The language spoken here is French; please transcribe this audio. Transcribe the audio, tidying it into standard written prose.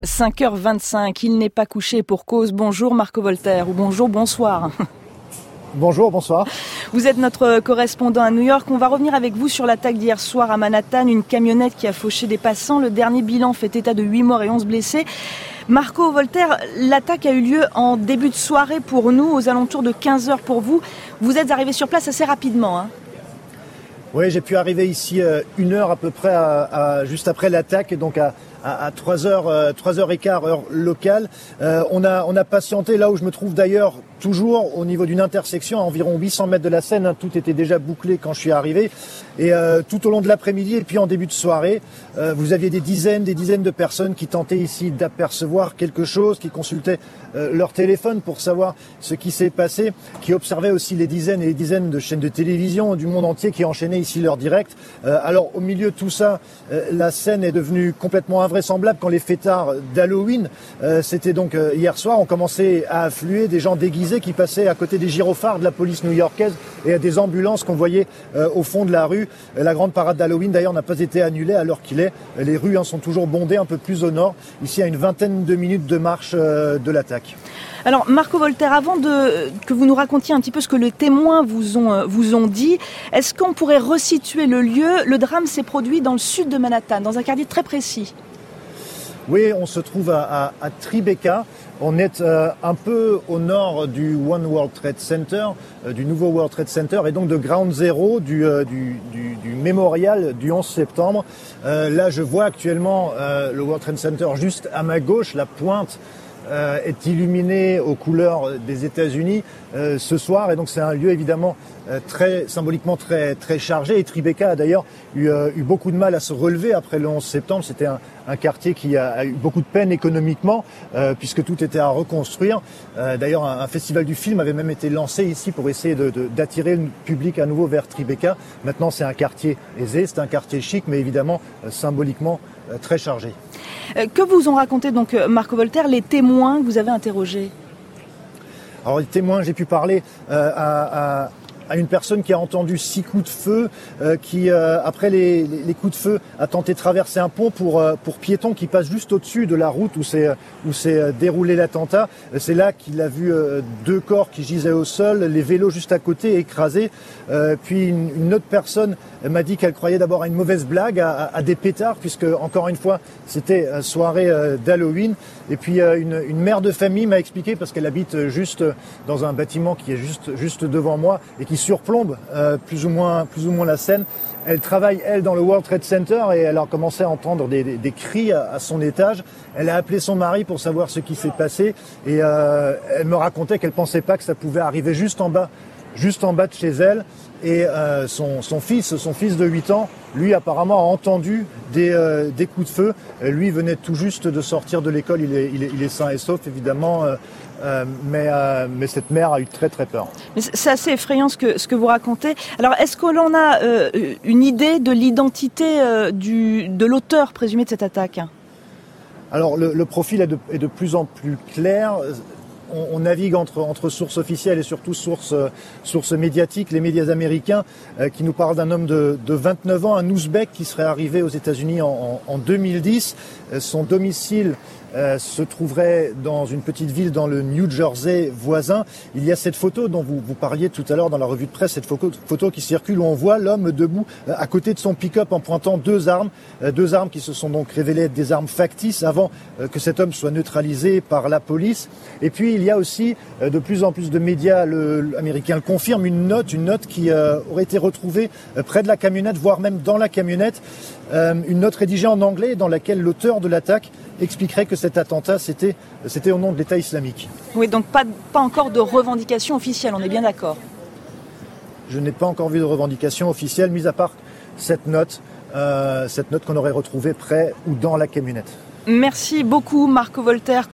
5h25, il n'est pas couché pour cause. Bonjour Marco Voltaire, ou bonjour, bonsoir. Bonjour, bonsoir. Vous êtes notre correspondant à New York. On va revenir avec vous sur l'attaque d'hier soir à Manhattan, une camionnette qui a fauché des passants. Le dernier bilan fait état de 8 morts et 11 blessés. Marco Voltaire, l'attaque a eu lieu en début de soirée pour nous, aux alentours de 15h pour vous. Vous êtes arrivé sur place assez rapidement, hein ? Oui, j'ai pu arriver ici une heure à peu près juste après l'attaque, donc à 3h15 heure locale. On a patienté là où je me trouve d'ailleurs toujours au niveau d'une intersection à environ 800 mètres de la scène. Hein, tout était déjà bouclé quand je suis arrivé. Et tout au long de l'après-midi et puis en début de soirée, vous aviez des dizaines de personnes qui tentaient ici d'apercevoir quelque chose, qui consultaient leur téléphone pour savoir ce qui s'est passé, qui observaient aussi les dizaines et les dizaines de chaînes de télévision du monde entier qui enchaînaient ici leur direct. Alors au milieu de tout ça, la scène est devenue complètement invraisemblable quand les fêtards d'Halloween, c'était donc hier soir, ont commencé à affluer des gens déguisés qui passaient à côté des gyrophares de la police new-yorkaise et à des ambulances qu'on voyait au fond de la rue. La grande parade d'Halloween d'ailleurs n'a pas été annulée à l'heure qu'il est. Les rues sont toujours bondées un peu plus au nord, ici à une vingtaine de minutes de marche de l'attaque. Alors Marco Voltaire, avant que vous nous racontiez un petit peu ce que les témoins vous ont dit, est-ce qu'on pourrait resituer le lieu ? Le drame s'est produit dans le sud de Manhattan, dans un quartier très précis. Oui, on se trouve à Tribeca. On est un peu au nord du One World Trade Center, du nouveau World Trade Center, et donc de Ground Zero, du mémorial du 11 septembre. Là, je vois actuellement le World Trade Center juste à ma gauche. La pointe est illuminée aux couleurs des États-Unis ce soir, et donc c'est un lieu évidemment très symboliquement très chargé. Et Tribeca a d'ailleurs eu beaucoup de mal à se relever après le 11 septembre. C'était un quartier qui a eu beaucoup de peine économiquement puisque tout était à reconstruire. D'ailleurs, un festival du film avait même été lancé ici pour essayer d'attirer le public à nouveau vers Tribeca. Maintenant, c'est un quartier aisé, c'est un quartier chic, mais évidemment symboliquement très chargé. Que vous ont raconté donc Marco Voltaire les témoins que vous avez interrogés ? Alors les témoins, j'ai pu parler à une personne qui a entendu 6 coups de feu, qui après les coups de feu a tenté de traverser un pont pour piétons qui passe juste au-dessus de la route où s'est déroulé l'attentat. C'est là qu'il a vu 2 corps qui gisaient au sol, les vélos juste à côté écrasés. Puis une autre personne m'a dit qu'elle croyait d'abord à une mauvaise blague, à des pétards, puisque encore une fois c'était soirée d'Halloween. Et puis une mère de famille m'a expliqué, parce qu'elle habite juste dans un bâtiment qui est juste devant moi et qui surplombe plus ou moins la scène. Elle travaille, elle, dans le World Trade Center, et elle a commencé à entendre des cris à son étage. Elle a appelé son mari pour savoir ce qui s'est passé, et elle me racontait qu'elle pensait pas que ça pouvait arriver juste en bas de chez elle. Et son fils de 8 ans, lui apparemment a entendu des coups de feu. Lui venait tout juste de sortir de l'école, il est sain et sauf évidemment, mais cette mère a eu très très peur. Mais c'est assez effrayant ce que vous racontez. Alors est-ce que l'on a une idée de l'identité de l'auteur présumé de cette attaque ? Alors le profil est de plus en plus clair. On navigue entre sources officielles et surtout sources médiatiques, les médias américains qui nous parlent d'un homme de 29 ans, un Ouzbek qui serait arrivé aux États-Unis en 2010. Son domicile se trouverait dans une petite ville dans le New Jersey voisin. Il y a cette photo dont vous parliez tout à l'heure dans la revue de presse, cette photo qui circule où on voit l'homme debout à côté de son pick-up en pointant 2 armes qui se sont donc révélées être des armes factices avant que cet homme soit neutralisé par la police. Et puis il y a aussi de plus en plus de médias américains le confirment, une note qui aurait été retrouvée près de la camionnette, voire même dans la camionnette, une note rédigée en anglais dans laquelle l'auteur de l'attaque expliquerait que cet attentat, c'était au nom de l'État islamique. Oui, donc pas encore de revendication officielle, on est bien d'accord. Je n'ai pas encore vu de revendication officielle, mis à part cette note qu'on aurait retrouvée près ou dans la camionnette. Merci beaucoup Marco Voltaire.